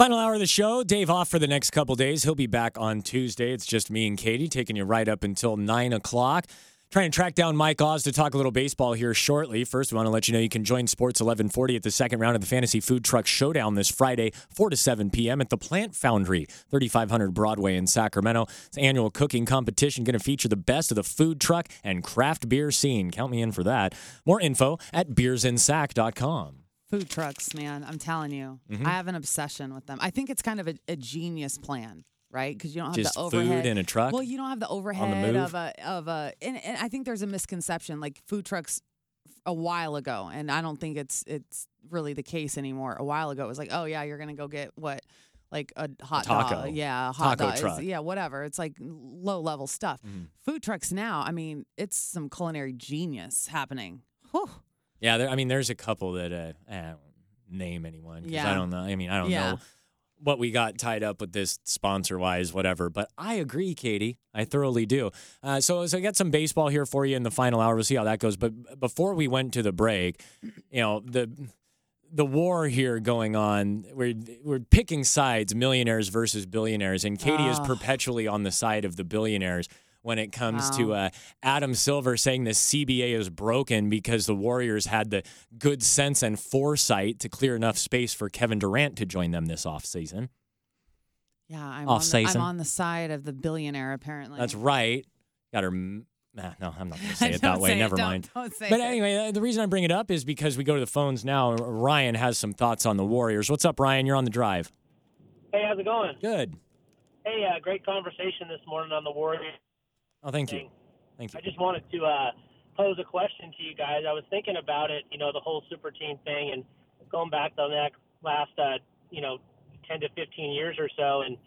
Final hour of the show. Dave off for the next couple days. He'll be back on Tuesday. It's just me and Katie taking you right up until 9 o'clock. Trying to track down Mike Oz to talk a little baseball here shortly. First, we want to let you know you can join Sports 1140 at the second round of the Fantasy Food Truck Showdown this Friday, 4 to 7 p.m. at the Plant Foundry, 3500 Broadway in Sacramento. It's an annual cooking competition going to feature the best of the food truck and craft beer scene. Count me in for that. More info at beersinsac.com. Food trucks, man, I'm telling you. I have an obsession with them. I think it's kind of a genius plan, right? Because you don't have Just the overhead. food in a truck? Well, you don't have the overhead move? of a and I think there's a misconception. Like food trucks a while ago, and I don't think it's really the case anymore. A while ago, it was like, oh yeah, you're gonna go get what? Like a hot taco. dog. Yeah, a hot Taco dog. truck. Yeah, whatever. It's like low level stuff. Food trucks now, I mean, it's some culinary genius happening. Whew. Yeah, there's a couple that I don't name anyone because I don't know. I don't know what we got tied up with this sponsor-wise, whatever. But I agree, Katie. I thoroughly do. So I got some baseball here for you in the final hour. We'll see how that goes. But before we went to the break, the war here going on, we're picking sides, millionaires versus billionaires, and Katie is perpetually on the side of the billionaires when it comes to Adam Silver saying the CBA is broken because the Warriors had the good sense and foresight to clear enough space for Kevin Durant to join them this offseason. Yeah, I'm Off-season. on the side of the billionaire, apparently. That's right. Got her. No, I'm not going to say it that way. Never mind. Don't say But it. anyway, the reason I bring it up is because we go to the phones now. Ryan has some thoughts on the Warriors. What's up, Ryan? You're on the drive. Hey, how's it going? Good. Hey, great conversation this morning on the Warriors. Oh, thank you. Thank you. I just wanted to pose a question to you guys. I was thinking about it, the whole super team thing, and going back the last 10 to 15 years or so, and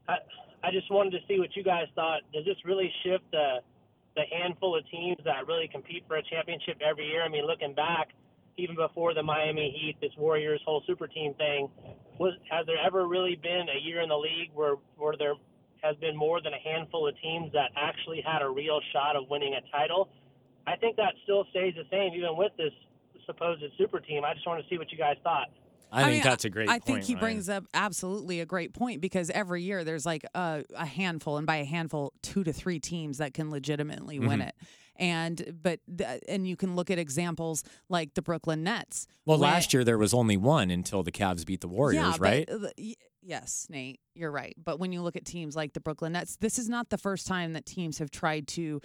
I just wanted to see what you guys thought. Does this really shift the handful of teams that really compete for a championship every year? I mean, looking back, even before the Miami Heat, this Warriors whole super team thing, has there ever really been a year in the league where there has been more than a handful of teams that actually had a real shot of winning a title? I think that still stays the same even with this supposed super team. I just want to see what you guys thought. I think that's a great point. I think he Ryan. brings up absolutely a great point because every year there's like a handful, and by a handful, 2 to 3 teams that can legitimately win it. And you can look at examples like the Brooklyn Nets. Well, last year there was only one until the Cavs beat the Warriors, right? Yes, Nate, you're right. But when you look at teams like the Brooklyn Nets, this is not the first time that teams have tried to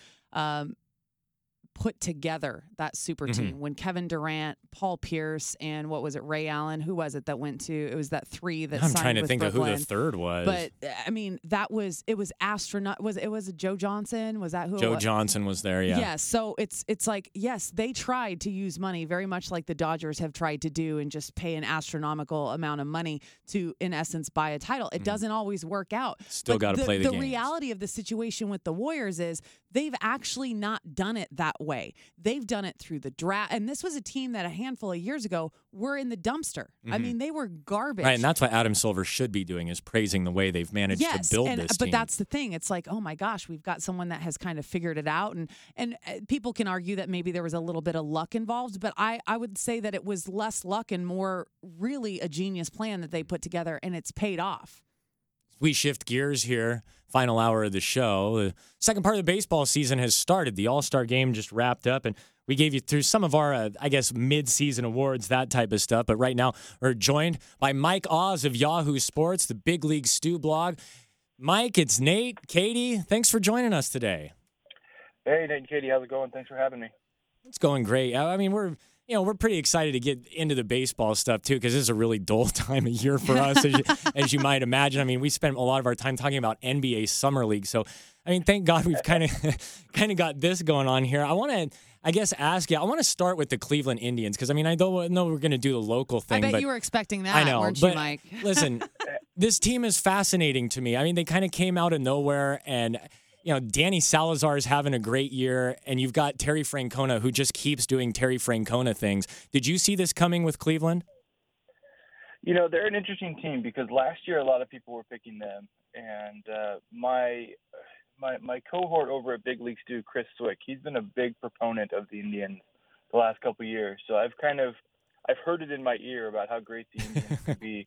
put together that super team. When Kevin Durant, Paul Pierce, and what was it, Ray Allen? Who was it that went to? It was that 3 that I'm signed trying to with think Brooklyn. of who the third was. But I mean, it was astronaut. It was Joe Johnson? Was that who? Joe Johnson was there, yeah. Yeah, so it's like, yes, they tried to use money very much like the Dodgers have tried to do and just pay an astronomical amount of money to, in essence, buy a title. It doesn't always work out. Still got to play the The games. reality of the situation with the Warriors is they've actually not done it that way. They've done it through the draft. And this was a team that a handful of years ago were in the dumpster. I mean, they were garbage. Right, and that's what Adam Silver should be doing, is praising the way they've managed to build this team. But that's the thing. It's like, oh my gosh, we've got someone that has kind of figured it out. And people can argue that maybe there was a little bit of luck involved, but I would say that it was less luck and more really a genius plan that they put together, and it's paid off. We shift gears here. Final hour of the show. The second part of the baseball season has started. The All-Star game just wrapped up, and we gave you through some of our, mid-season awards, that type of stuff. But right now, we're joined by Mike Oz of Yahoo Sports, the Big League Stew blog. Mike, it's Nate, Katie. Thanks for joining us today. Hey, Nate and Katie. How's it going? Thanks for having me. It's going great. I mean, we're pretty excited to get into the baseball stuff, too, because this is a really dull time of year for us, as you might imagine. I mean, we spent a lot of our time talking about NBA Summer League. So, I mean, thank God we've kind of got this going on here. I want to, ask you, I want to start with the Cleveland Indians, because, I mean, I know we're going to do the local thing. I bet but you were expecting that, I know, weren't but you, Mike? Listen, this team is fascinating to me. I mean, they kind of came out of nowhere, and Danny Salazar is having a great year, and you've got Terry Francona, who just keeps doing Terry Francona things. Did you see this coming with Cleveland? They're an interesting team because last year a lot of people were picking them, and my cohort over at Big League Stew, Chris Swick, he's been a big proponent of the Indians the last couple of years. So I've heard it in my ear about how great the Indians could be.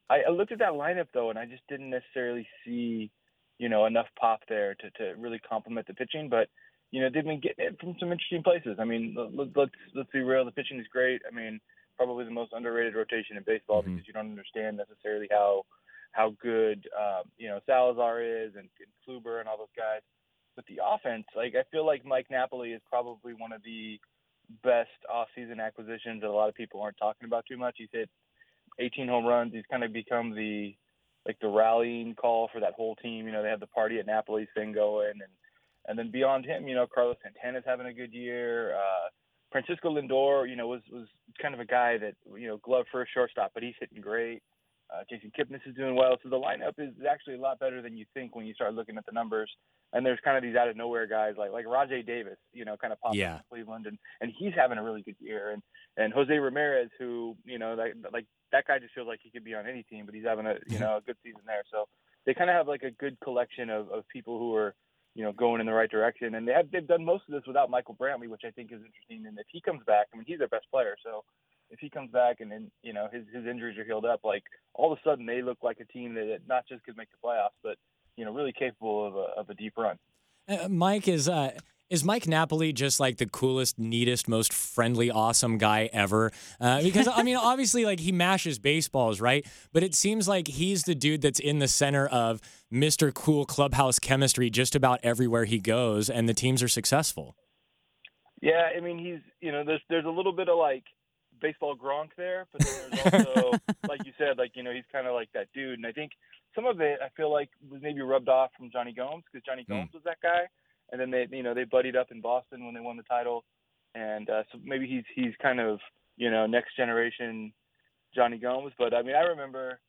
I looked at that lineup though, and I just didn't necessarily see, enough pop there to really complement the pitching. But they've been getting it from some interesting places. I mean, let's be real. The pitching is great. I mean, probably the most underrated rotation in baseball because you don't understand necessarily how good Salazar is and Kluber and all those guys. But the offense, like I feel like Mike Napoli is probably one of the best off-season acquisitions that a lot of people aren't talking about too much. He's hit 18 home runs. He's kind of become the rallying call for that whole team. They have the party at Napoli's thing going, and then beyond him, Carlos Santana's having a good year. Francisco Lindor, was kind of a guy that, glove for a shortstop, but he's hitting great. Jason Kipnis is doing well. So the lineup is actually a lot better than you think when you start looking at the numbers. And there's kind of these out of nowhere guys like Rajai Davis, kind of popping in Cleveland, and he's having a really good year. And Jose Ramirez, who, that guy just feels like he could be on any team, but he's having a good season there. So they kind of have like a good collection of people who are, going in the right direction. And they've done most of this without Michael Brantley, which I think is interesting. And if he comes back, I mean, he's their best player. So if he comes back and then, his injuries are healed up, like all of a sudden they look like a team that not just could make the playoffs, but, really capable of a deep run. Mike, is Mike Napoli just like the coolest, neatest, most friendly, awesome guy ever? Because, I mean, obviously, like, he mashes baseballs, right? But it seems like he's the dude that's in the center of Mr. Cool clubhouse chemistry just about everywhere he goes, and the teams are successful. Yeah, I mean, he's, there's a little bit of, like, baseball Gronk there, but then there's also, like you said, like, he's kind of like that dude. And I think some of it, I feel like, was maybe rubbed off from Johnny Gomes, because Johnny Gomes was that guy. And then they buddied up in Boston when they won the title. And so maybe he's kind of, next generation Johnny Gomes. But, I mean, I remember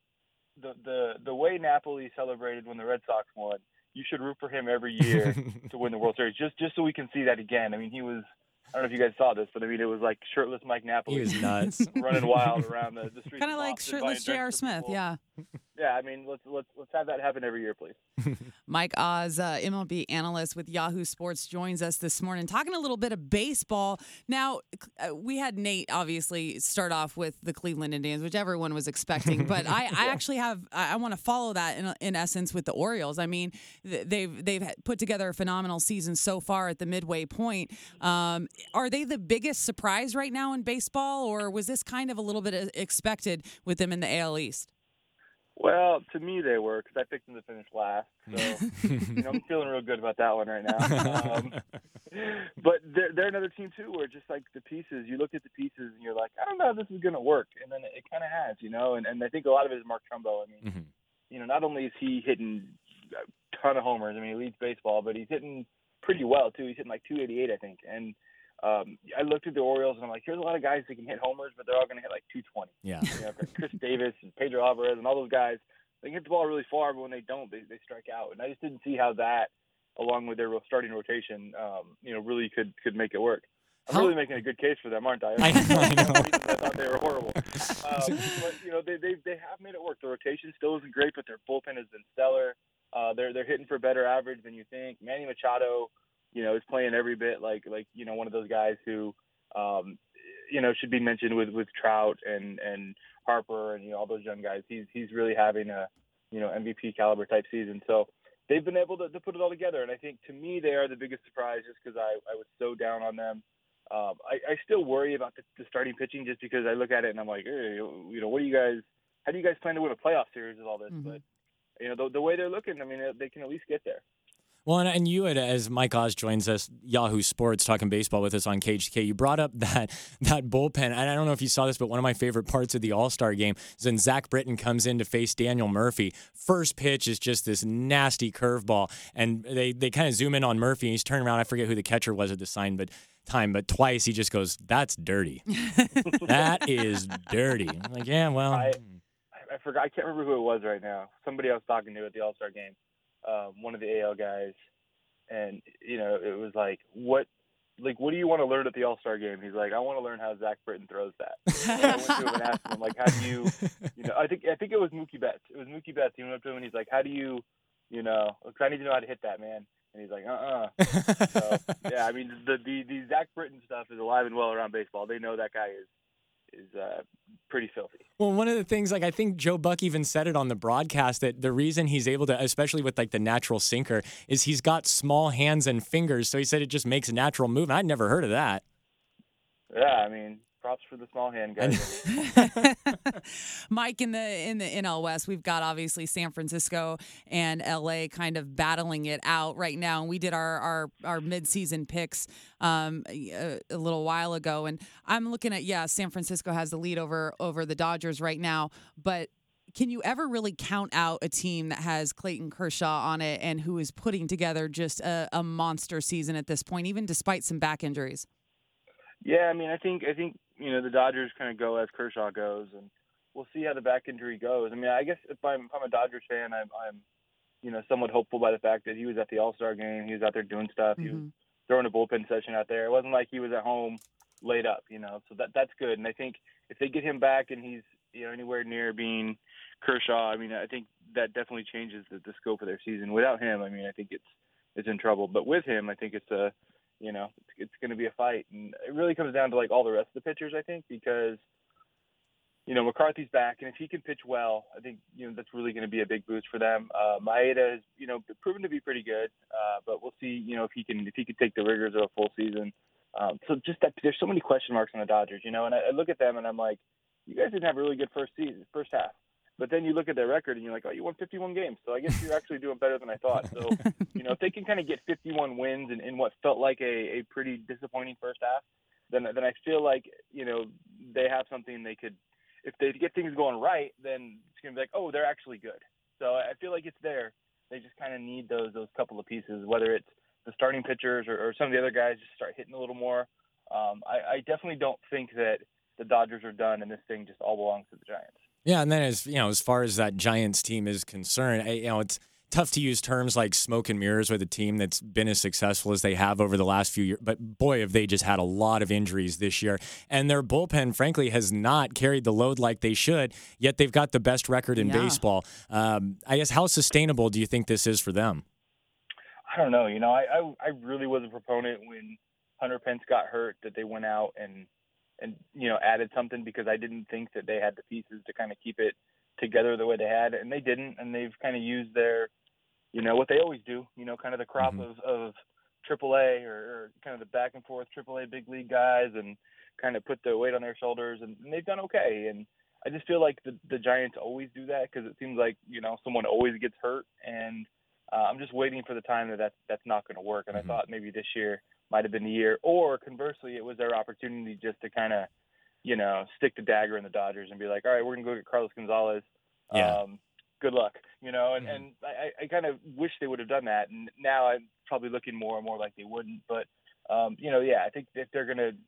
the way Napoli celebrated when the Red Sox won. You should root for him every year to win the World Series, just so we can see that again. I mean, he was – I don't know if you guys saw this, but I mean, it was like shirtless Mike Napoli. He was nuts, running wild around the streets. Kind of like shirtless J.R. Smith, yeah. Yeah, I mean, let's have that happen every year, please. Mike Oz, MLB analyst with Yahoo Sports, joins us this morning talking a little bit of baseball. Now, we had Nate obviously start off with the Cleveland Indians, which everyone was expecting, but I actually I want to follow that in essence with the Orioles. I mean, they've put together a phenomenal season so far at the midway point. Are they the biggest surprise right now in baseball, or was this kind of a little bit expected with them in the AL East? Well, to me they were, because I picked them to finish last. So, I'm feeling real good about that one right now. But they're another team, too, where just like the pieces, you look at the pieces and you're like, I don't know if this is going to work. And then it kind of has, and I think a lot of it is Mark Trumbo. I mean, not only is he hitting a ton of homers, I mean, he leads baseball, but he's hitting pretty well, too. He's hitting like 288, I think. And I looked at the Orioles and I'm like, here's a lot of guys that can hit homers, but they're all going to hit like 220. Yeah. Chris Davis and Pedro Alvarez and all those guys, they can hit the ball really far, but when they don't, they strike out. And I just didn't see how that, along with their starting rotation, really could make it work. I'm really making a good case for them, aren't I? I know. I thought they were horrible. But they have made it work. The rotation still isn't great, but their bullpen has been stellar. They're hitting for better average than you think. Manny Machado, is playing every bit like one of those guys who, should be mentioned with Trout and Harper and all those young guys. He's really having a MVP caliber type season. So they've been able to put it all together. And I think to me they are the biggest surprise, just because I was so down on them. I still worry about the starting pitching, just because I look at it and I'm like, hey, what do you guys? How do you guys plan to win a playoff series with all this? Mm-hmm. But the way they're looking, I mean, they can at least get there. Well, and you had, as Mike Oz joins us, Yahoo Sports, talking baseball with us on KGK, you brought up that bullpen. And I don't know if you saw this, but one of my favorite parts of the All-Star game is when Zach Britton comes in to face Daniel Murphy. First pitch is just this nasty curveball, and they kind of zoom in on Murphy, and he's turning around. I forget who the catcher was at the time, but twice he just goes, "That's dirty." That is dirty. I'm like, yeah, well. I forgot. I can't remember who it was right now. Somebody I was talking to at the All-Star game. One of the AL guys, and it was like, what do you want to learn at the All-Star game? He's like, I want to learn how Zach Britton throws that. And I went to him and asked him, like, how do you, I think it was Mookie Betts. It was Mookie Betts. He went up to him and he's like, how do you, because I need to know how to hit that, man. And he's like, So, yeah, I mean, the Zach Britton stuff is alive and well around baseball. They know that guy is pretty filthy. Well, one of the things, like I think Joe Buck even said it on the broadcast, that the reason he's able to, especially with like the natural sinker, is he's got small hands and fingers. So he said it just makes a natural movement. I'd never heard of that. Yeah, I mean, props for the small hand guys. Mike, in the NL West, we've got obviously San Francisco and LA kind of battling it out right now. And we did our midseason picks a little while ago, and I'm looking at San Francisco has the lead over the Dodgers right now, but can you ever really count out a team that has Clayton Kershaw on it and who is putting together just a monster season at this point, even despite some back injuries? Yeah, I mean, I think the Dodgers kind of go as Kershaw goes, and we'll see how the back injury goes. I mean, I guess if I'm a Dodgers fan, I'm somewhat hopeful by the fact that he was at the All-Star game, he was out there doing stuff, he was throwing a bullpen session out there. It wasn't like he was at home laid up, so that's good. And I think if they get him back and he's anywhere near being Kershaw, I mean, I think that definitely changes the scope of their season. Without him, I mean, I think it's in trouble. But with him, I think it's going to be a fight. And it really comes down to like all the rest of the pitchers, I think, because, McCarthy's back, and if he can pitch well, I think, that's really going to be a big boost for them. Maeda has, proven to be pretty good, but we'll see, if he can take the rigors of a full season. So just that there's so many question marks on the Dodgers, and I look at them and I'm like, you guys didn't have a really good first half. But then you look at their record and you're like, oh, you won 51 games. So I guess you're actually doing better than I thought. So, if they can kind of get 51 wins in what felt like a pretty disappointing first half, then I feel like, they have something they could, if they get things going right, then it's going to be like, oh, they're actually good. So I feel like it's there. They just kind of need those couple of pieces, whether it's the starting pitchers or some of the other guys just start hitting a little more. I definitely don't think that the Dodgers are done and this thing just all belongs to the Giants. Yeah, and then as far as that Giants team is concerned, it's tough to use terms like smoke and mirrors with a team that's been as successful as they have over the last few years. But boy, have they just had a lot of injuries this year. And their bullpen, frankly, has not carried the load like they should, yet they've got the best record in baseball. I guess how sustainable do you think this is for them? I don't know. I really was a proponent when Hunter Pence got hurt that they went out and added something, because I didn't think that they had the pieces to kind of keep it together the way they had, and they didn't, and they've kind of used their, what they always do, kind of the crop of AAA or kind of the back and forth AAA big league guys, and kind of put the weight on their shoulders, and they've done okay. And I just feel like the Giants always do that, because it seems like, someone always gets hurt, and I'm just waiting for the time that's not going to work. And I thought maybe this year might have been the year, or conversely, it was their opportunity just to kind of, stick the dagger in the Dodgers and be like, all right, we're going to go get Carlos Gonzalez. Yeah. Good luck, and I kind of wish they would have done that. And now I'm probably looking more and more like they wouldn't. But, I think if they're going to,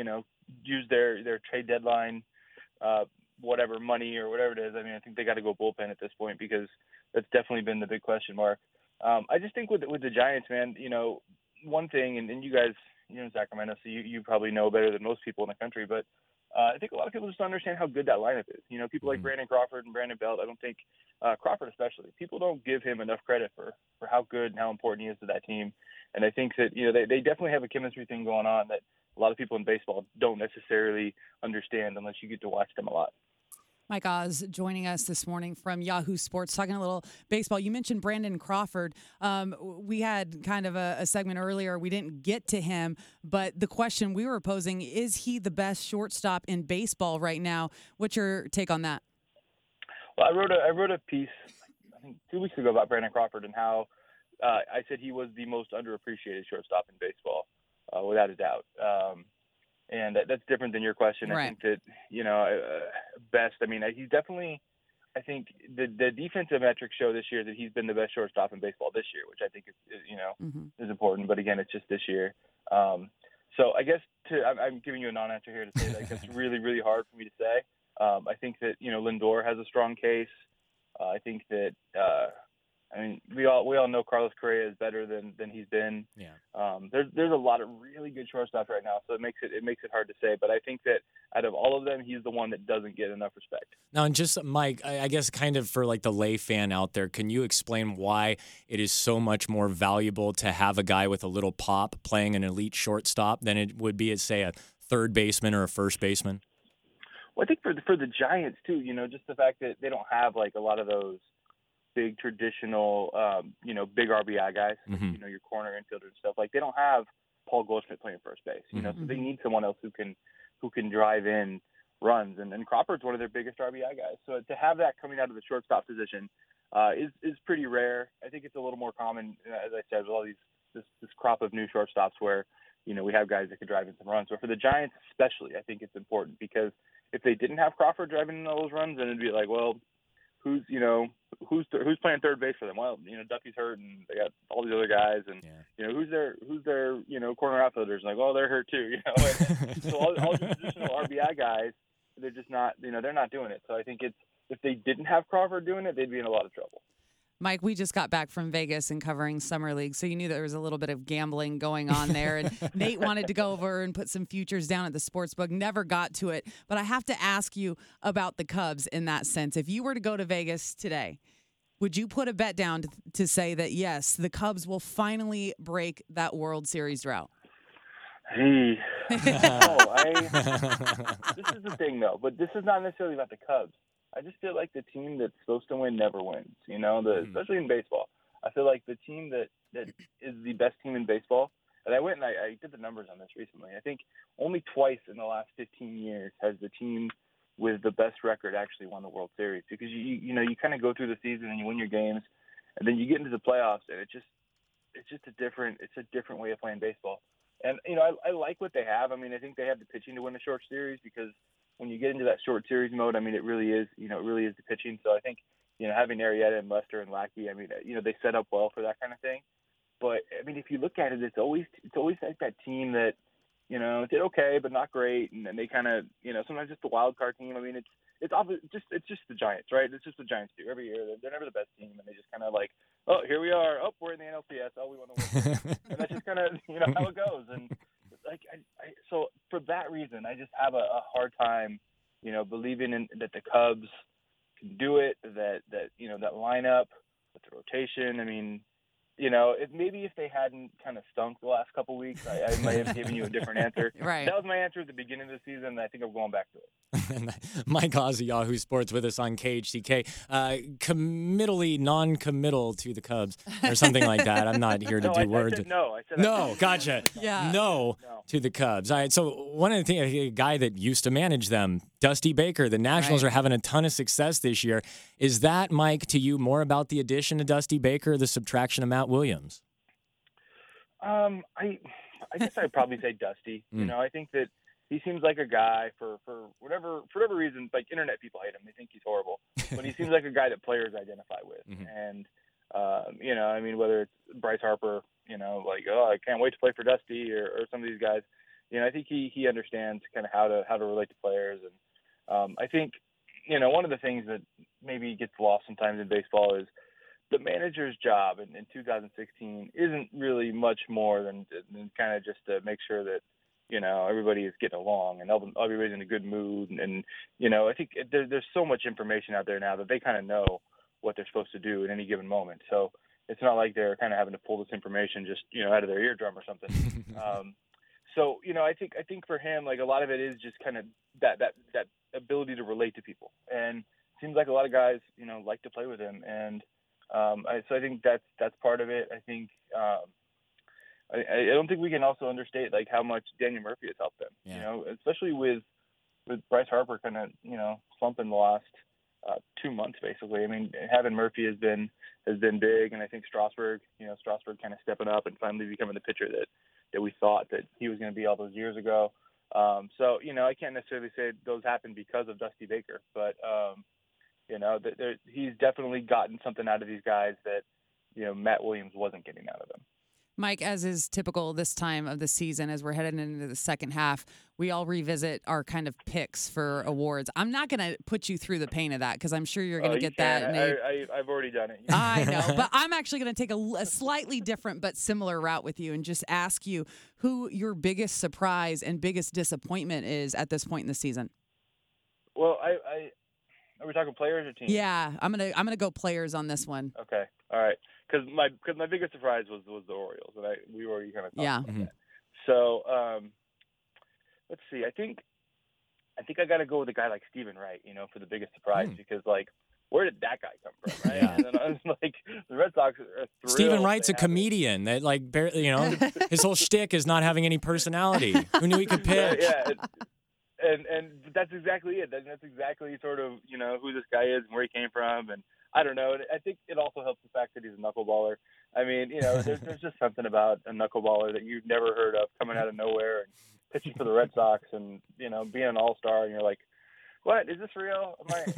use their trade deadline, whatever money or whatever it is, I mean, I think they got to go bullpen at this point, because that's definitely been the big question mark. I just think with the Giants, man, one thing, and you guys, in Sacramento, so you probably know better than most people in the country, but I think a lot of people just don't understand how good that lineup is. People like Brandon Crawford and Brandon Belt, I don't think, Crawford especially, people don't give him enough credit for how good and how important he is to that team. And I think that, they definitely have a chemistry thing going on that a lot of people in baseball don't necessarily understand unless you get to watch them a lot. Mike Oz joining us this morning from Yahoo Sports, talking a little baseball. You mentioned Brandon Crawford. We had kind of a segment earlier. We didn't get to him, but the question we were posing, is he the best shortstop in baseball right now? What's your take on that? Well, I wrote a piece, I think 2 weeks ago, about Brandon Crawford and how I said he was the most underappreciated shortstop in baseball, without a doubt. And that's different than your question. Right. I think that, best, I mean, he's definitely, I think the defensive metrics show this year that he's been the best shortstop in baseball this year, which I think is important. But again, it's just this year. So I guess I'm giving you a non-answer here to say, like, that's really, really hard for me to say. I think that, Lindor has a strong case. I think that, we all know Carlos Correa is better than he's been. Yeah. There's a lot of really good shortstops right now, so it makes it hard to say. But I think that out of all of them, he's the one that doesn't get enough respect. Now, and just Mike, I guess kind of for like the lay fan out there, can you explain why it is so much more valuable to have a guy with a little pop playing an elite shortstop than it would be at, say, a third baseman or a first baseman? Well, I think for the Giants too, just the fact that they don't have like a lot of those big traditional, big RBI guys, Mm-hmm. your corner infielder and stuff. Like they don't have Paul Goldschmidt playing first base, Mm-hmm. so they need someone else who can drive in runs. And Crawford's one of their biggest RBI guys. So to have that coming out of the shortstop position is pretty rare. I think it's a little more common, as I said, with all this crop of new shortstops where we have guys that can drive in some runs. But for the Giants especially, I think it's important because if they didn't have Crawford driving in all those runs, then it'd be like, well, who's playing third base for them? Well, Duffy's hurt, and they got all these other guys, and who's their corner outfielders? Like, oh, they're hurt too. So all the traditional RBI guys, they're just not, they're not doing it. So I think if they didn't have Crawford doing it, they'd be in a lot of trouble. Mike, we just got back from Vegas and covering Summer League, so you knew there was a little bit of gambling going on there. And Nate wanted to go over and put some futures down at the sports book, never got to it. But I have to ask you about the Cubs in that sense. If you were to go to Vegas today, would you put a bet down to say that, yes, the Cubs will finally break that World Series drought? Hey, this is the thing, though. But this is not necessarily about the Cubs. I just feel like the team that's supposed to win never wins, especially in baseball. I feel like the team that is the best team in baseball, and I went and I did the numbers on this recently. I think only twice in the last 15 years has the team with the best record actually won the World Series, because you kind of go through the season and you win your games, and then you get into the playoffs, and it's just a different way of playing baseball. And I like what they have. I mean, I think they have the pitching to win a short series, because when you get into that short series mode, I mean, it really is the pitching. So I think, having Arrieta and Lester and Lackey, I mean, they set up well for that kind of thing. But I mean, if you look at it, it's always like that team that, did okay, but not great. And then they kind of, sometimes just the wild card team. I mean, it's just the Giants, right? It's just the Giants do every year. They're never the best team. And they just kind of like, oh, here we are. Oh, we're in the NLCS. Oh, we want to win. And that's just kind of, how it goes. And so for that reason, I just have a hard time, believing that the Cubs can do it, that lineup, with the rotation. I mean, if they hadn't kind of stunk the last couple of weeks, I might have given you a different answer. Right. That was my answer at the beginning of the season, and I think I'm going back to it. Mike Ozzie, Yahoo Sports, with us on KHTK. Committally non-committal to the Cubs or something like that. I'm not here to do words. I said no, gotcha. Yeah. No to the Cubs. All right, so one of the things, a guy that used to manage them, Dusty Baker, the Nationals are having a ton of success this year. Is that, Mike, to you more about the addition of Dusty Baker or the subtraction of Matt Williams? I guess I'd probably say Dusty. I think that he seems like a guy for whatever reason, like internet people hate him. They think he's horrible, but he seems like a guy that players identify with. Mm-hmm. And, I mean, whether it's Bryce Harper, like, oh, I can't wait to play for Dusty or some of these guys, I think he understands kind of how to relate to players. And I think, one of the things that maybe gets lost sometimes in baseball is the manager's job in 2016 isn't really much more than kind of just to make sure that, everybody is getting along and everybody's in a good mood. And I think there's so much information out there now that they kind of know what they're supposed to do at any given moment. So it's not like they're kind of having to pull this information just, out of their eardrum or something. So, I think for him, like, a lot of it is just kind of that ability to relate to people. And it seems like a lot of guys, like to play with him. And so I think that's part of it. I think I don't think we can also understate like how much Daniel Murphy has helped them. Yeah. Especially with Bryce Harper kind of slumping the last 2 months basically. I mean, having Murphy has been big, and I think Strasburg kind of stepping up and finally becoming the pitcher that we thought that he was going to be all those years ago. So I can't necessarily say those happened because of Dusty Baker, but he's definitely gotten something out of these guys that Matt Williams wasn't getting out of them. Mike, as is typical this time of the season, as we're heading into the second half, we all revisit our kind of picks for awards. I'm not going to put you through the pain of that because I'm sure you're going to get that. I've already done it. I know, but I'm actually going to take a slightly different but similar route with you and just ask you who your biggest surprise and biggest disappointment is at this point in the season. Well, are we talking players or teams? Yeah, I'm gonna go players on this one. Okay, all right. Because my biggest surprise was the Orioles, and we already kind of talked about that. So let's see. I think I think I got to go with a guy like Stephen Wright, for the biggest surprise because, like, where did that guy come from, right? Yeah. And then I was like, the Red Sox are thrilled. Stephen Wright's a comedian that, like, barely, his whole shtick is not having any personality. Who knew he could pitch? Yeah. And that's exactly it. That's exactly sort of, who this guy is and where he came from. And I don't know. And I think it also helps the fact that he's a knuckleballer. I mean, there's just something about a knuckleballer that you've never heard of coming out of nowhere and pitching for the Red Sox and, being an all-star. And you're like, what? Is this real?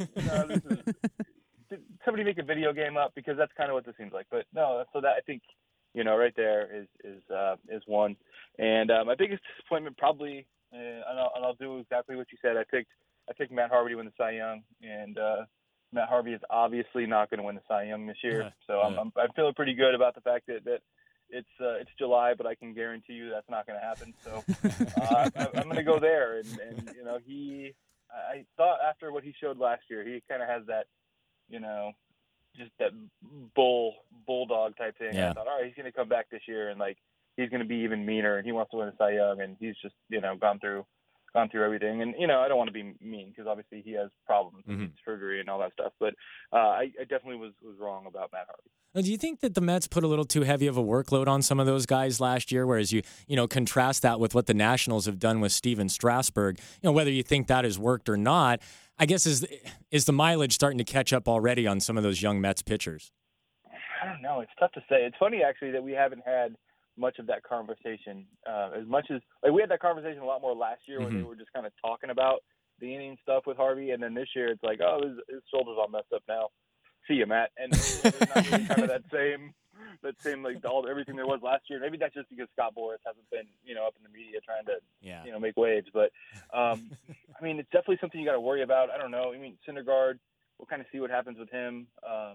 Did somebody make a video game up? Because that's kind of what this seems like. But no, so that I think, right there is one. And my biggest disappointment probably, and I'll do exactly what you said. I picked Matt Harvey to win the Cy Young, and Matt Harvey is obviously not going to win the Cy Young this year. So I'm feeling pretty good about the fact that it's July, but I can guarantee you that's not going to happen. So I'm going to go there, and I thought after what he showed last year, he kind of has that, just that bulldog type thing. Yeah. I thought, all right, he's going to come back this year, and like he's going to be even meaner, and he wants to win the Cy Young, and he's just gone through everything. And I don't want to be mean because obviously he has problems with surgery and all that stuff. But I definitely was wrong about Matt Harvey. Do you think that the Mets put a little too heavy of a workload on some of those guys last year, whereas you contrast that with what the Nationals have done with Steven Strasburg? Whether you think that has worked or not, I guess is the mileage starting to catch up already on some of those young Mets pitchers? I don't know. It's tough to say. It's funny actually that we haven't had much of that conversation as much as we had that conversation a lot more last year when they were just kind of talking about the inning stuff with Harvey, and then this year it's like, oh, his shoulder's all messed up now. See you, Matt. And there's not really kind of that same like everything there was last year. Maybe that's just because Scott Boras hasn't been up in the media trying to make waves. But I mean, it's definitely something you got to worry about. I don't know. I mean, Syndergaard, we'll kind of see what happens with him.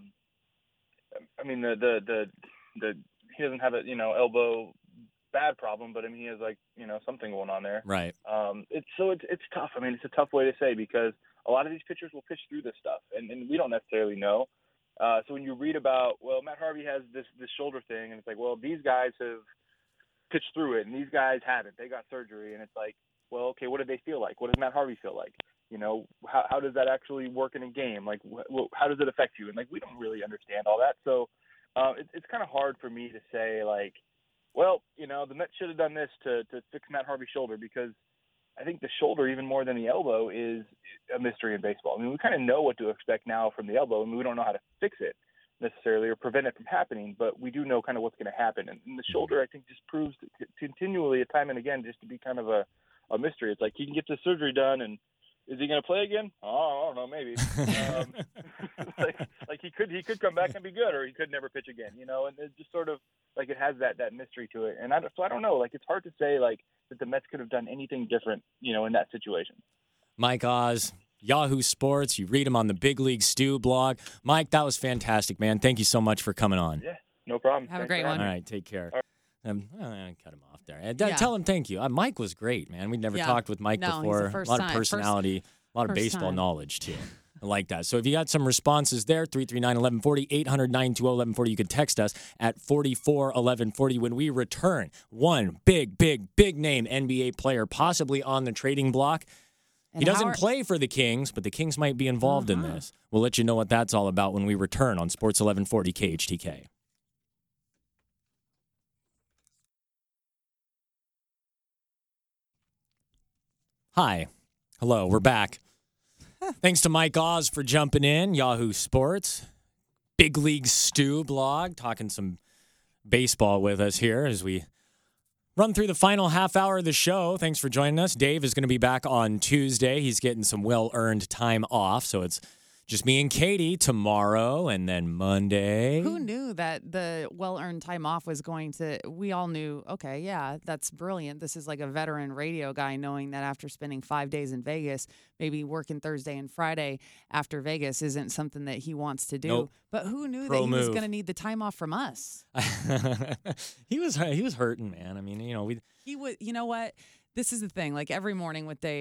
I mean, the he doesn't have a elbow bad problem, but I mean he has like something going on there. Right. It's tough. I mean, it's a tough way to say because a lot of these pitchers will pitch through this stuff, and we don't necessarily know. So when you read about, well, Matt Harvey has this shoulder thing, and it's like, well, these guys have pitched through it, and these guys haven't. They got surgery, and it's like, well, okay, what do they feel like? What does Matt Harvey feel like? How does that actually work in a game? Like, how does it affect you? And like, we don't really understand all that. So it's kind of hard for me to say like, well, the Mets should have done this to fix Matt Harvey's shoulder because I think the shoulder, even more than the elbow, is a mystery in baseball. I mean, we kind of know what to expect now from the elbow, and we don't know how to fix it necessarily or prevent it from happening, but we do know kind of what's going to happen. And the shoulder, I think, just proves continually, time and again, just to be kind of a mystery. It's like he can get the surgery done, and is he going to play again? Oh, I don't know, maybe. like he could come back and be good, or he could never pitch again, and it's just sort of like it has that mystery to it. And I don't know, like it's hard to say like that the Mets could have done anything different, in that situation. Mike Oz, Yahoo Sports. You read him on the Big League Stew blog. Mike, that was fantastic, man. Thank you so much for coming on. Yeah, no problem. Have a great one. All right, take care. I cut him off there. Tell him thank you. Mike was great, man. We'd never talked with Mike before. He's a lot of personality, a lot of baseball knowledge, too. I like that. So if you got some responses there, 339-1140, 800-920-1140, you can text us at 44-1140. When we return, one big name NBA player possibly on the trading block. He doesn't play for the Kings, but the Kings might be involved in this. We'll let you know what that's all about when we return on Sports 1140 KHTK. Hi. Hello, we're back. Thanks to Mike Oz for jumping in, Yahoo Sports, Big League Stew blog, talking some baseball with us here as we run through the final half hour of the show. Thanks for joining us. Dave is going to be back on Tuesday. He's getting some well-earned time off, so it's just me and Katie tomorrow and then Monday. Who knew that the well-earned time off was going to – we all knew, okay, yeah, that's brilliant. This is like a veteran radio guy knowing that after spending 5 days in Vegas, maybe working Thursday and Friday after Vegas isn't something that he wants to do. Nope. But who knew that he was going to need the time off from us? He was hurting, man. I mean, He would – you know what? This is the thing. Like every morning with Dave –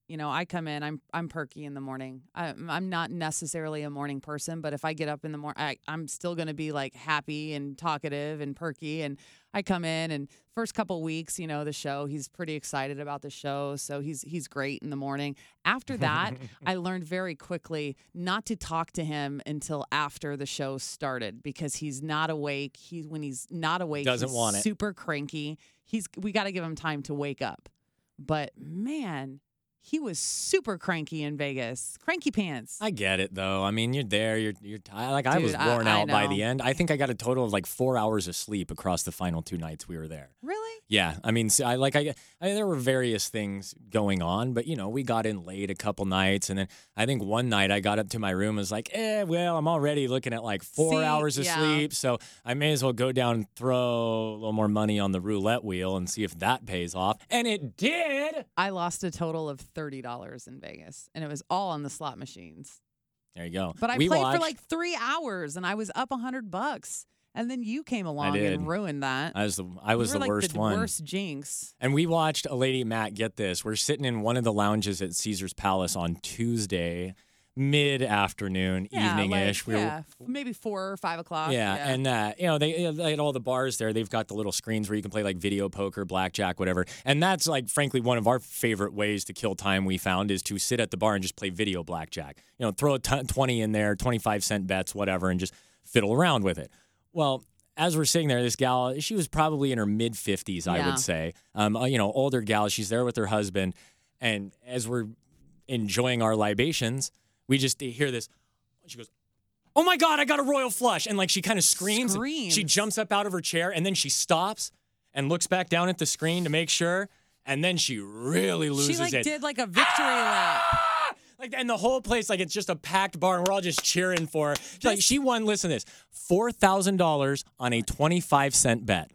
I come in, I'm perky in the morning. I'm not necessarily a morning person, but if I get up in the morning, I'm still going to be like happy and talkative and perky. And I come in, and first couple weeks, the show, he's pretty excited about the show. So he's great in the morning. After that, I learned very quickly not to talk to him until after the show started, because he's not awake. When he's not awake, doesn't want it. Super cranky. We got to give him time to wake up. But man, he was super cranky in Vegas. Cranky pants. I get it, though. I mean, you're there. You're tired. Like, I was worn out by the end. I think I got a total of like 4 hours of sleep across the final 2 nights we were there. Really? Yeah. I mean, there were various things going on, but, we got in late a couple nights. And then I think one night I got up to my room and was like, well, I'm already looking at like 4 hours of sleep. So I may as well go down and throw a little more money on the roulette wheel and see if that pays off. And it did. I lost a total of $30 in Vegas, and it was all on the slot machines. There you go. But I played for like 3 hours, and I was up $100. And then you came along and ruined that. I was the worst one. Worst jinx. And we watched a lady, Matt, get this. We're sitting in one of the lounges at Caesar's Palace on Tuesday, mid-afternoon, evening-ish. Maybe 4 or 5 o'clock. Yeah. And they had all the bars there. They've got the little screens where you can play like video poker, blackjack, whatever. And that's like, frankly, one of our favorite ways to kill time we found is to sit at the bar and just play video blackjack. Throw a 20 in there, 25-cent bets, whatever, and just fiddle around with it. Well, as we're sitting there, this gal, she was probably in her mid-50s, I would say. Older gal, she's there with her husband. And as we're enjoying our libations, we just hear this. She goes, "Oh my God, I got a royal flush." And like she kind of screams. She jumps up out of her chair, and then she stops and looks back down at the screen to make sure. And then she really loses it. She did like a victory lap. And the whole place, like it's just a packed bar, and we're all just cheering for her. Like she won, listen to this, $4,000 on a 25-cent bet.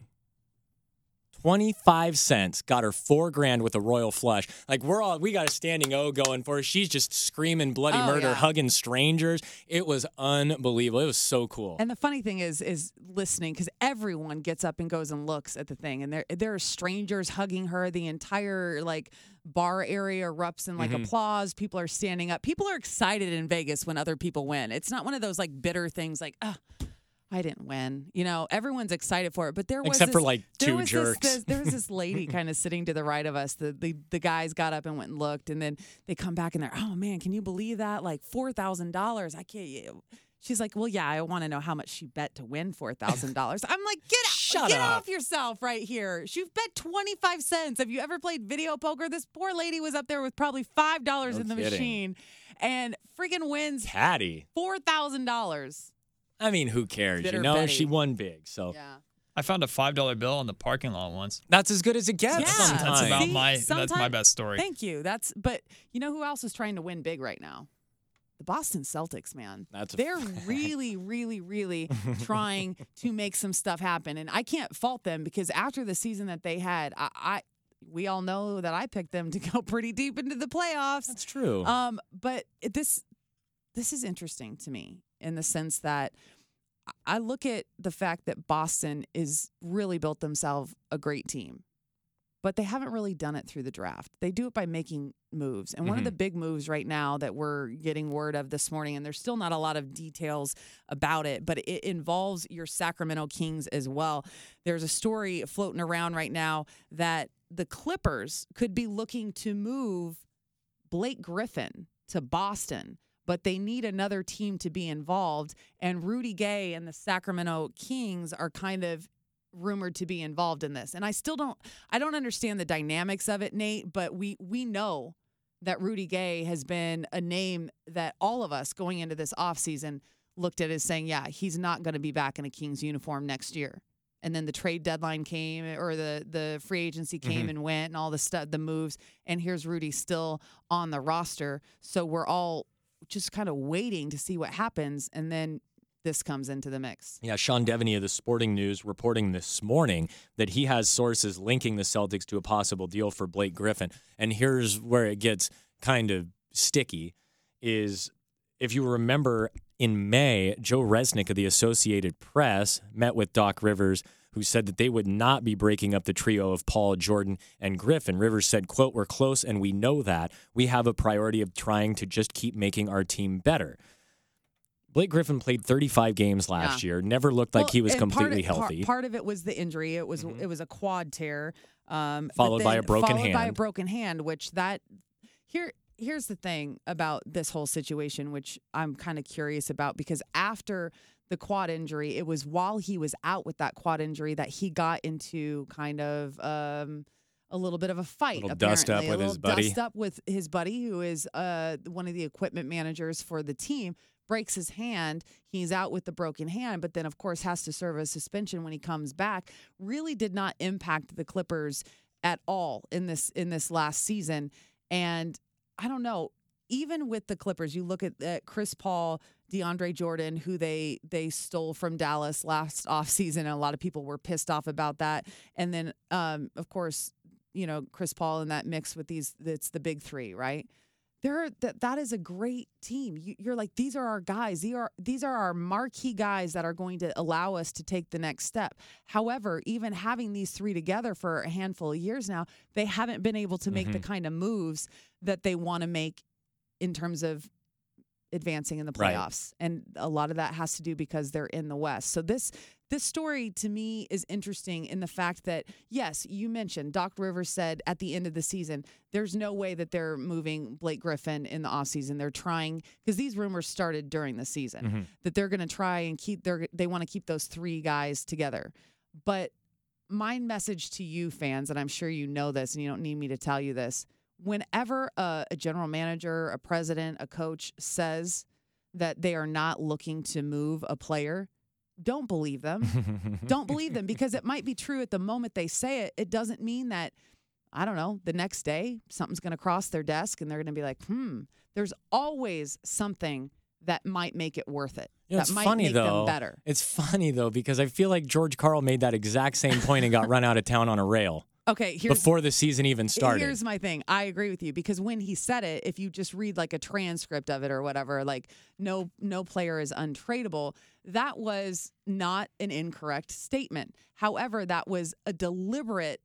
25 cents got her $4,000 with a royal flush. Like we got a standing O going for her. She's just screaming bloody murder, hugging strangers. It was unbelievable. It was so cool. And the funny thing is listening, because everyone gets up and goes and looks at the thing, and there are strangers hugging her. The entire bar area erupts in applause. People are standing up. People are excited in Vegas when other people win. It's not one of those bitter things like, I didn't win. Everyone's excited for it. But there was except for two jerks. There was this lady kind of sitting to the right of us. The guys got up and went and looked, and then they come back and they're, "Oh man, can you believe that? Like $4,000. I can't." She's like, "Well, yeah, I want to know how much she bet to win $4,000." I'm like, get off yourself right here. She bet 25 cents. Have you ever played video poker? This poor lady was up there with probably $5 in the machine, and freaking wins Patty $4,000. I mean, who cares? Betty. She won big. So yeah. I found a $5 bill in the parking lot once. That's as good as it gets. Yeah. That's my best story. Thank you. But you know who else is trying to win big right now? The Boston Celtics, man. They're really, really, really trying to make some stuff happen. And I can't fault them, because after the season that they had, we all know that I picked them to go pretty deep into the playoffs. That's true. But this is interesting to me in the sense that I look at the fact that Boston is really built themselves a great team, but they haven't really done it through the draft. They do it by making moves. And one of the big moves right now that we're getting word of this morning, and there's still not a lot of details about it, but it involves your Sacramento Kings as well. There's a story floating around right now that the Clippers could be looking to move Blake Griffin to Boston, but they need another team to be involved. And Rudy Gay and the Sacramento Kings are kind of rumored to be involved in this. And I don't understand the dynamics of it, Nate, but we know that Rudy Gay has been a name that all of us going into this offseason looked at as saying, yeah, he's not going to be back in a Kings uniform next year. And then the trade deadline came, or the free agency came and went, and all the stuff, the moves. And here's Rudy still on the roster. So we're all just kind of waiting to see what happens. And then this comes into the mix. Yeah, Sean Devaney of the Sporting News reporting this morning that he has sources linking the Celtics to a possible deal for Blake Griffin. And here's where it gets kind of sticky, is if you remember, in May, Joe Resnick of the Associated Press met with Doc Rivers, who said that they would not be breaking up the trio of Paul, Jordan, and Griffin. Rivers said, quote, "We're close and we know that. We have a priority of trying to just keep making our team better." Blake Griffin played 35 games last year, never looked like he was completely healthy. Part of it was the injury. It was a quad tear. Followed by a broken hand. Which here's the thing about this whole situation, which I'm kind of curious about, because after the quad injury, it was while he was out with that quad injury that he got into kind of a little bit of a fight. A little dust up with his buddy. Dust up with his buddy, who is one of the equipment managers for the team. Breaks his hand. He's out with the broken hand, but then, of course, has to serve a suspension when he comes back. Really did not impact the Clippers at all in this last season. And I don't know, even with the Clippers, you look at Chris Paul, DeAndre Jordan, who they stole from Dallas last offseason, and a lot of people were pissed off about that. And then, of course, Chris Paul in that mix with it's the big three, right? That is a great team. You're like, these are our guys. These are our marquee guys that are going to allow us to take the next step. However, even having these three together for a handful of years now, they haven't been able to make the kind of moves that they want to make in terms of advancing in the playoffs. Right. And a lot of that has to do because they're in the West. So this story to me is interesting in the fact that, yes, you mentioned Doc Rivers said at the end of the season, there's no way that they're moving Blake Griffin in the offseason. They're trying, because these rumors started during the season, that they're going to try and they want to keep those three guys together. But my message to you fans, and I'm sure you know this and you don't need me to tell you this, whenever a general manager, a president, a coach says that they are not looking to move a player, don't believe them. Don't believe them, because it might be true at the moment they say it. It doesn't mean that, I don't know, the next day something's going to cross their desk and they're going to be like, there's always something that might make it worth it. That might make them better. It's funny, though, because I feel like George Karl made that exact same point and got run out of town on a rail. Okay, before the season even started. Here's my thing. I agree with you, because when he said it, if you just read like a transcript of it or whatever, like no player is untradeable, that was not an incorrect statement. However, that was a deliberate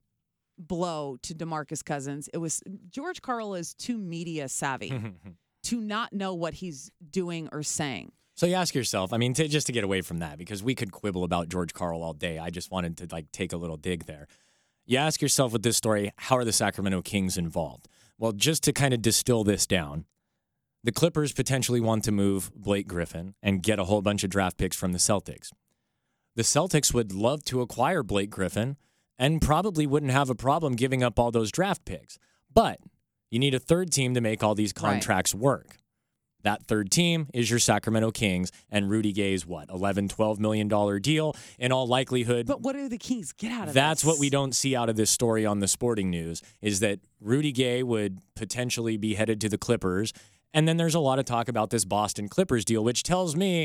blow to DeMarcus Cousins. It was, George Karl is too media savvy to not know what he's doing or saying. So you ask yourself, I mean, just to get away from that, because we could quibble about George Karl all day. I just wanted to take a little dig there. You ask yourself with this story, how are the Sacramento Kings involved? Well, just to kind of distill this down, the Clippers potentially want to move Blake Griffin and get a whole bunch of draft picks from the Celtics. The Celtics would love to acquire Blake Griffin and probably wouldn't have a problem giving up all those draft picks. But you need a third team to make all these contracts work. That third team is your Sacramento Kings, and Rudy Gay's $11-12 million deal in all likelihood. But what do the Kings get out of That's what we don't see out of this story on the Sporting News, is that Rudy Gay would potentially be headed to the Clippers. And then there's a lot of talk about this Boston Clippers deal, which tells me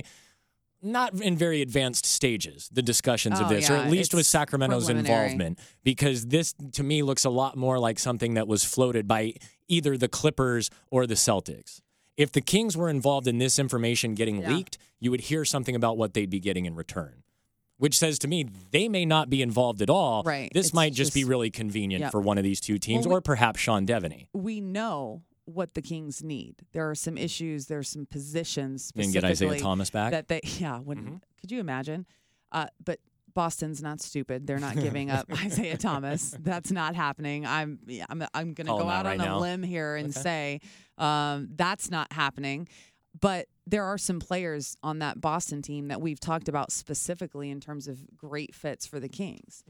not in very advanced stages, the discussions of this, or at least with Sacramento's involvement, because this, to me, looks a lot more like something that was floated by either the Clippers or the Celtics. If the Kings were involved in this information getting leaked, you would hear something about what they'd be getting in return, which says to me they may not be involved at all. Right. This might just be really convenient for one of these two teams, or perhaps Sean Devaney. We know what the Kings need. There are some issues. There are some positions specifically. And get Isaiah Thomas back? Could you imagine? But Boston's not stupid. They're not giving up Isaiah Thomas. That's not happening. I'm going to go out on a limb here and say that's not happening. But there are some players on that Boston team that we've talked about specifically in terms of great fits for the Kings.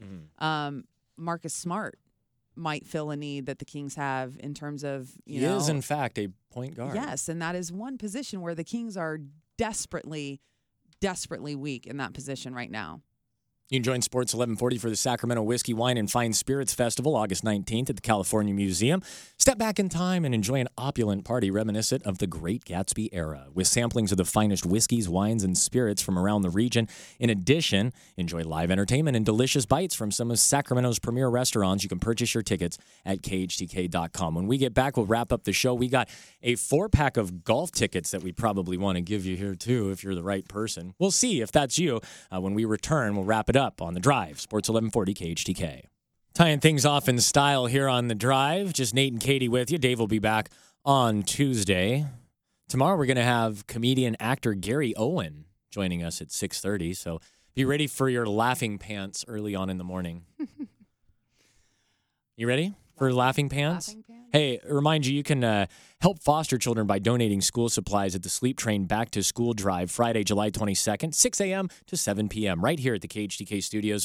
Marcus Smart might fill a need that the Kings have in terms of, he is, in fact, a point guard. Yes, and that is one position where the Kings are desperately, desperately weak in that position right now. You can join Sports 1140 for the Sacramento Whiskey, Wine, and Fine Spirits Festival, August 19th at the California Museum. Step back in time and enjoy an opulent party reminiscent of the Great Gatsby era, with samplings of the finest whiskeys, wines, and spirits from around the region. In addition, enjoy live entertainment and delicious bites from some of Sacramento's premier restaurants. You can purchase your tickets at khtk.com. When we get back, we'll wrap up the show. We got a 4-pack of golf tickets that we probably want to give you here, too, if you're the right person. We'll see if that's you. When we return, we'll wrap it up on The Drive, Sports 1140 KHTK. Tying things off in style here on The Drive. Just Nate and Katie with you. Dave will be back on Tuesday. Tomorrow we're going to have comedian actor Gary Owen joining us at 6:30. So be ready for your laughing pants early on in the morning. You ready for laughing pants? Laughing pants? Hey, remind you can help foster children by donating school supplies at the Sleep Train Back to School Drive, Friday, July 22nd, 6 a.m. to 7 p.m., right here at the KHTK Studios,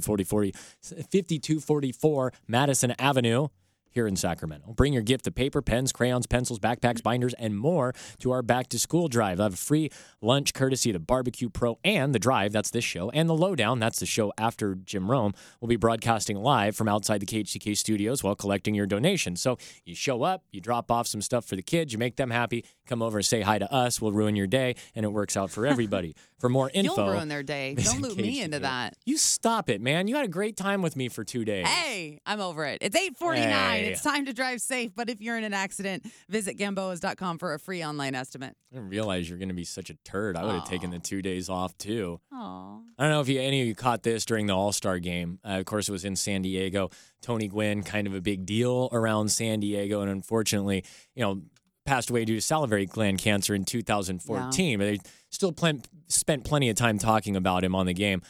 5244 Madison Avenue, here in Sacramento. Bring your gift of paper, pens, crayons, pencils, backpacks, binders, and more to our Back to School Drive. They'll have a free lunch courtesy of the Barbecue Pro and The Drive, that's this show, and The Lowdown, that's the show after Jim Rome, will be broadcasting live from outside the KHTK studios while collecting your donation. So you show up, you drop off some stuff for the kids, you make them happy, come over and say hi to us, we'll ruin your day, and it works out for everybody. For more info... You'll ruin their day. Don't loop me into that. You stop it, man. You had a great time with me for 2 days. Hey, I'm over it. It's 8:49. Hey. It's time to drive safe, but if you're in an accident, visit Gamboas.com for a free online estimate. I didn't realize you're going to be such a turd. I would have taken the 2 days off, too. Aww. I don't know if any of you caught this during the All-Star game. Of course, it was in San Diego. Tony Gwynn, kind of a big deal around San Diego, and unfortunately, passed away due to salivary gland cancer in 2014. Yeah. But they still spent plenty of time talking about him on the game.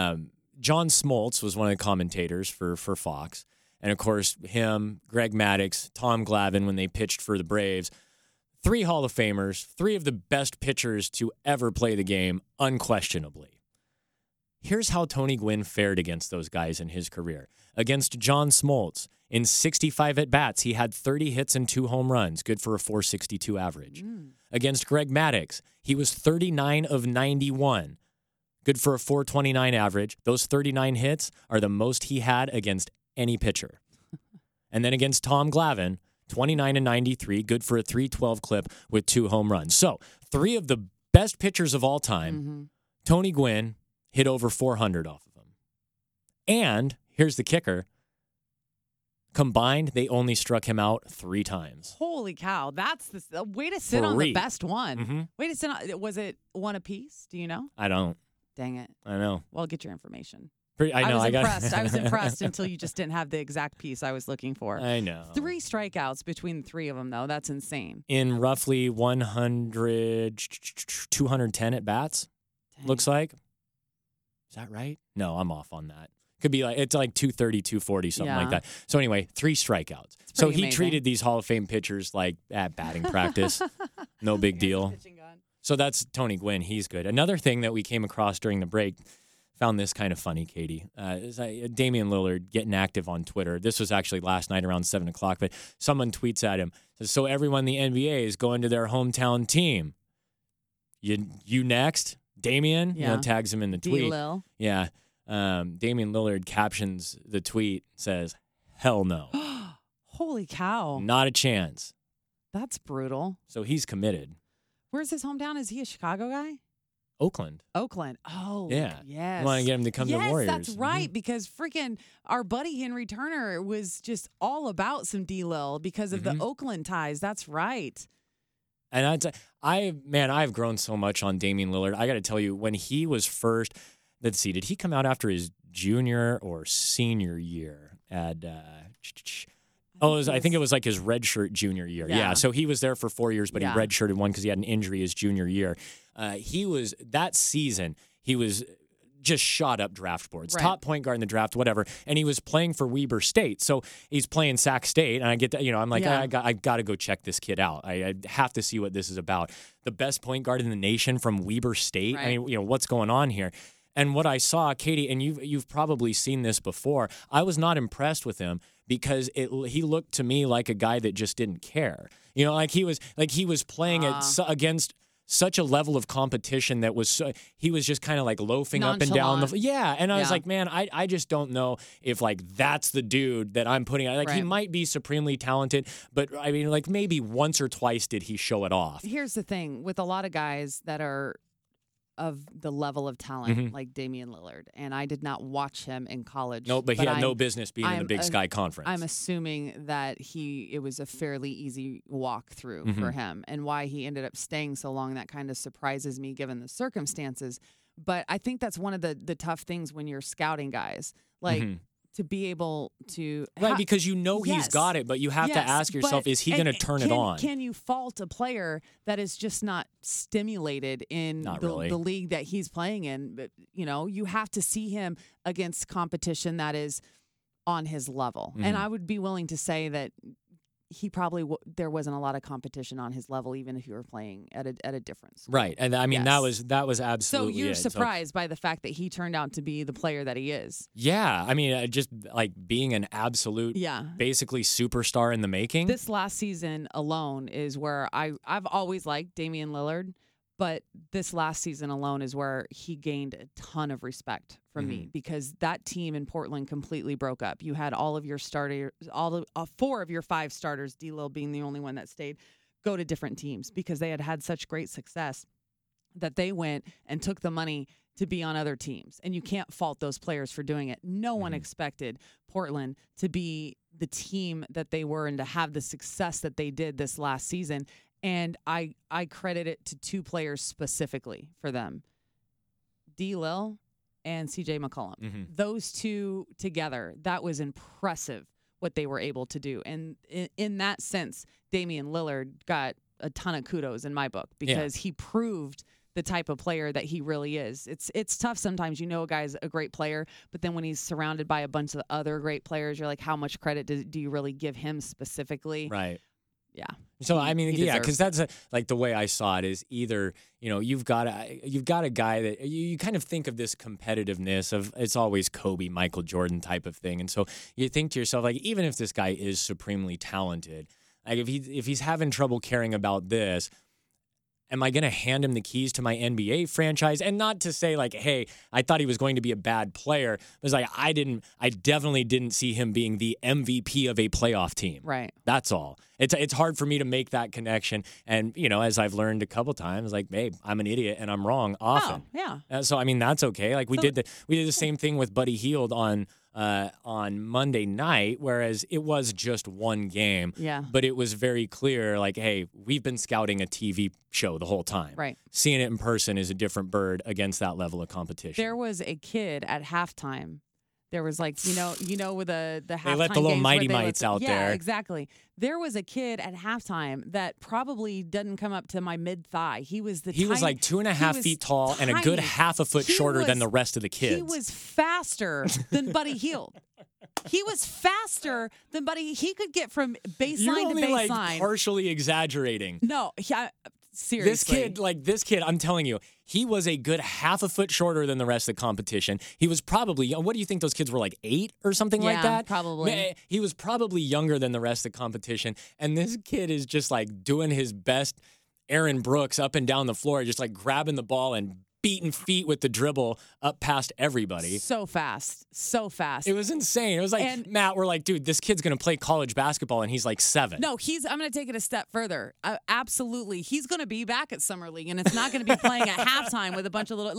John Smoltz was one of the commentators for Fox. And, of course, him, Greg Maddux, Tom Glavine, when they pitched for the Braves, 3 Hall of Famers, 3 of the best pitchers to ever play the game, unquestionably. Here's how Tony Gwynn fared against those guys in his career. Against John Smoltz, in 65 at-bats, he had 30 hits and 2 home runs, good for a .462 average. Against Greg Maddux, he was 39 of 91, good for a .429 average. Those 39 hits are the most he had against any pitcher. And then against Tom Glavine, 29 and 93, good for a .312 clip with 2 home runs. So 3 of the best pitchers of all time, Tony Gwynn hit over 400 off of them. And here's the kicker. Combined, they only struck him out 3 times. Holy cow. That's the way to sit on the best one. Way to sit on. Was it one apiece? Do you know? I don't. Dang it. I know. Well, get your information. I know. I was impressed until you just didn't have the exact piece I was looking for. I know. 3 strikeouts between the 3 of them, though. That's insane. In roughly 210 at bats, looks like. Is that right? No, I'm off on that. Could be it's like 230, 240, something like that. So anyway, 3 strikeouts. So he treated these Hall of Fame pitchers like at batting practice. No big deal. So that's Tony Gwynn. He's good. Another thing that we came across during the break, found this kind of funny, Katie. Damian Lillard getting active on Twitter. This was actually last night around 7 o'clock, but someone tweets at him, says, so everyone in the NBA is going to their hometown team. You next? Damian? Yeah. Tags him in the tweet. D-Lil. Yeah. Damian Lillard captions the tweet, says, hell no. Holy cow. Not a chance. That's brutal. So he's committed. Where's his hometown? Is he a Chicago guy? Oakland. Oh, yeah. Yes. You want to get him to come to the Warriors. Yes, that's right, because freaking our buddy Henry Turner was just all about some D-Lil because of the Oakland ties. That's right. And I've grown so much on Damian Lillard. I got to tell you, when he was first, let's see, did he come out after his junior or senior year at I think it was like his redshirt junior year. Yeah. So he was there for 4 years, but he redshirted one because he had an injury his junior year. That season, he was just shot up draft boards. Right. Top point guard in the draft, whatever. And he was playing for Weber State. So he's playing Sac State. And I get that, I'm like, I got to go check this kid out. I have to see what this is about. The best point guard in the nation from Weber State. Right. I mean, what's going on here? And what I saw, Katie, and you've probably seen this before, I was not impressed with him because he looked to me like a guy that just didn't care. Like he was playing against such a level of competition that was he was just kind of like loafing up and down and I was like, man, I just don't know if like that's the dude that I'm putting like he might be supremely talented, but I mean like maybe once or twice did he show it off. Here's the thing with a lot of guys that are of the level of talent like Damian Lillard, and I did not watch him in college. No, but he had no business being in the Big Sky Conference. I'm assuming that it was a fairly easy walk through for him, and why he ended up staying so long, that kind of surprises me given the circumstances. But I think that's one of the tough things when you're scouting guys, like to be able to because he's got it, but you have to ask yourself, is he going to turn it on? Can you fault a player that is just not stimulated in the league that he's playing in? But, you have to see him against competition that is on his level. And I would be willing to say that he probably there wasn't a lot of competition on his level, even if you were playing at a difference. Right, and I mean that was absolutely. So you're surprised by the fact that he turned out to be the player that he is. Yeah, I mean, just like being an absolute, basically superstar in the making. This last season alone is where I've always liked Damian Lillard, but this last season alone is where he gained a ton of respect from me, because that team in Portland completely broke up. You had all of your starters, four of your five starters, D-Lil being the only one that stayed, go to different teams because they had such great success that they went and took the money to be on other teams. And you can't fault those players for doing it. No one expected Portland to be the team that they were and to have the success that they did this last season. And I credit it to two players specifically for them, D-Lil and CJ McCollum. Those two together, that was impressive what they were able to do. And in that sense, Damian Lillard got a ton of kudos in my book because he proved the type of player that he really is. It's tough sometimes. A guy's a great player, but then when he's surrounded by a bunch of other great players, you're like, how much credit do you really give him specifically? Right. Yeah. So I mean, because that's like the way I saw it is either you've got a guy that you kind of think of this competitiveness of it's always Kobe, Michael Jordan type of thing, and so you think to yourself like even if this guy is supremely talented, like if he's having trouble caring about this, am I going to hand him the keys to my NBA franchise? And not to say like, hey, I thought he was going to be a bad player. It was like I definitely didn't see him being the MVP of a playoff team. Right. That's all. It's hard for me to make that connection. And, as I've learned a couple times, like, babe, I'm an idiot and I'm wrong often. Oh, yeah. So, I mean, that's okay. Like we did the same thing with Buddy Hield on Monday night, whereas it was just one game. Yeah. But it was very clear, like, hey, we've been scouting a TV show the whole time. Right. Seeing it in person is a different bird against that level of competition. There was a kid at halftime. There was like, with the halftime they let the little Mighty Mites out there. Yeah, exactly. There was a kid at halftime that probably doesn't come up to my mid-thigh. He was like 2.5 feet tall and a good half a foot shorter than the rest of the kids. He was faster than Buddy Hield. He was faster than Buddy. He could get from baseline You're only to baseline. Like partially exaggerating. No, seriously. This kid, I'm telling you, he was a good half a foot shorter than the rest of the competition. He was probably, what do you think those kids were, like 8 or something like that? Probably. He was probably younger than the rest of the competition. And this kid is just like doing his best Aaron Brooks up and down the floor, just like grabbing the ball and beating feet with the dribble up past everybody. So fast. It was insane. It was like, Matt, we're like, dude, this kid's going to play college basketball, and he's like 7. No, I'm going to take it a step further. Absolutely. He's going to be back at Summer League, and it's not going to be playing at halftime with a bunch of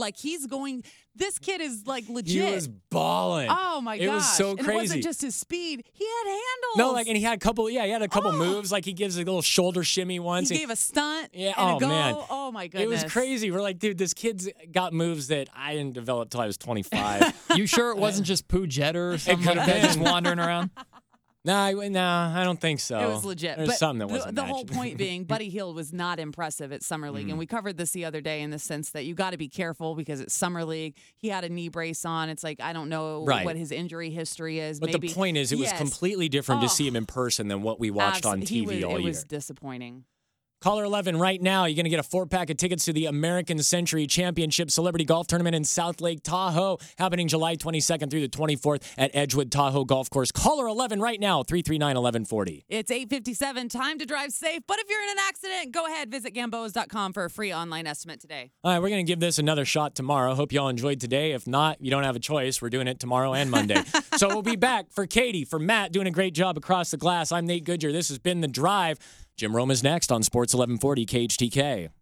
this kid is like legit. He was balling. Oh, my gosh. It was so crazy. And it wasn't just his speed. He had handles. No, and he had a couple moves. Like he gives a little shoulder shimmy once. He gave a stunt. Yeah. And a go. Man. Oh, my goodness. It was crazy. We're like, dude, this kid's got moves that I didn't develop till I was 25. You sure it wasn't just Pooh Jetter or something like that just wandering around? No, I don't think so. It was legit. There's something that wasn't the whole point being, Buddy Hield was not impressive at Summer League. And we covered this the other day in the sense that you got to be careful because it's Summer League. He had a knee brace on. It's like, I don't know what his injury history is. But the point is, it was completely different to see him in person than what we watched on TV all year. It was disappointing. Caller 11 right now. You're going to get a 4-pack of tickets to the American Century Championship Celebrity Golf Tournament in South Lake Tahoe, happening July 22nd through the 24th at Edgewood Tahoe Golf Course. Caller 11 right now, 339-1140. It's 8:57. Time to drive safe. But if you're in an accident, go ahead. Visit Gamboas.com for a free online estimate today. All right, we're going to give this another shot tomorrow. Hope you all enjoyed today. If not, you don't have a choice. We're doing it tomorrow and Monday. So we'll be back. For Katie, for Matt, doing a great job across the glass. I'm Nate Goodyear. This has been The Drive. Jim Rome is next on Sports 1140 KHTK.